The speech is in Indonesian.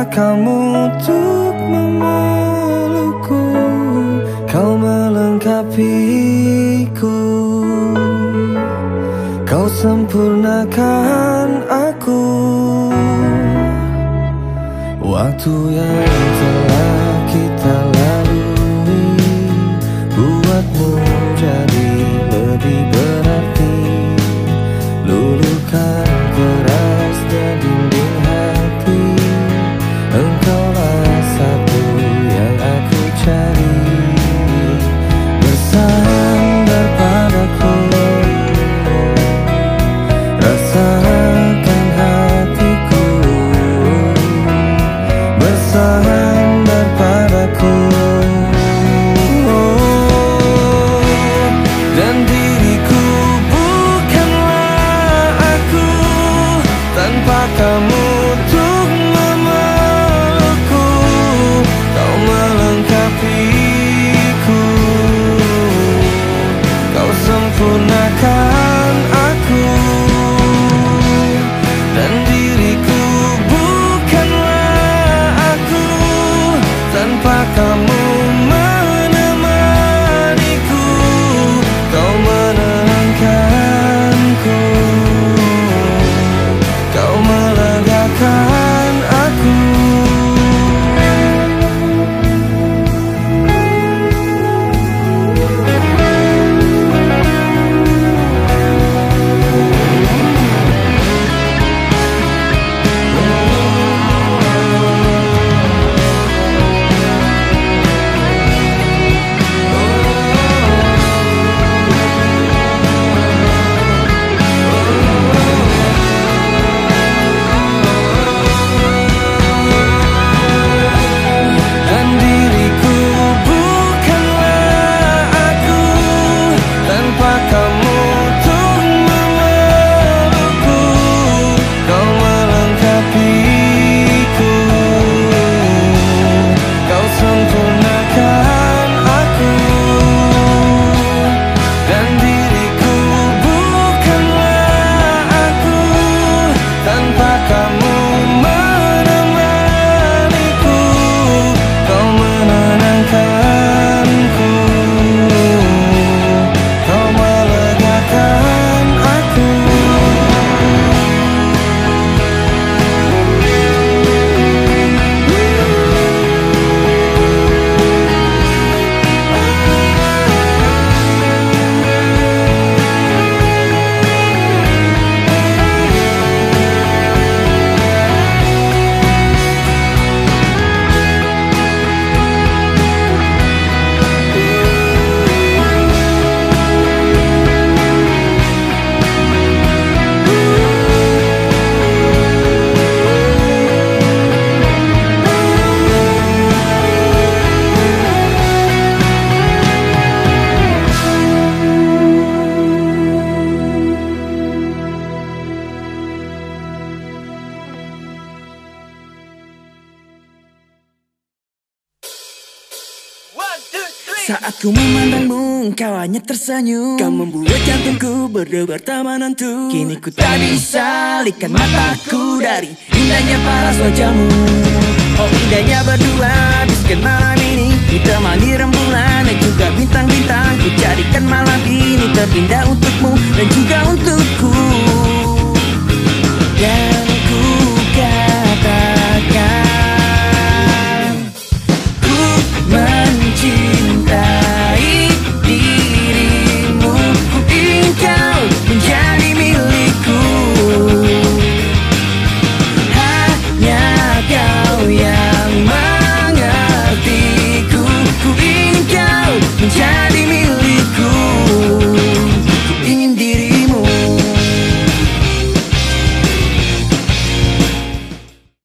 kamu untuk memelukku, kau melengkapiku, kau sempurnakan aku. Waktu yang telah kita lalui buatmu jadi lebih berarti. Luluhkan keras dan dinding hati, engkaulah satu yang aku cari. Bersandar padaku, rasakan hatiku. Bersandar padaku, dan diriku bukanlah aku tanpa kamu untuk memelukku, kau melengkapiku, kau sempurnakan aku. Dan diriku bukanlah aku tanpa kamu menemaniku, kau menenangkanku, kau melegakan aku. Saat ku memandangmu, kau hanya tersenyum. Kau membuat jantungku berdebar tak menentu. Kini ku tak bisa alihkan mataku dari indahnya paras wajahmu. Oh indahnya berdua, biskan malam ini ditemani rembulan dan juga bintang-bintang. Ku jadikan malam ini terindah untukmu dan juga untukku.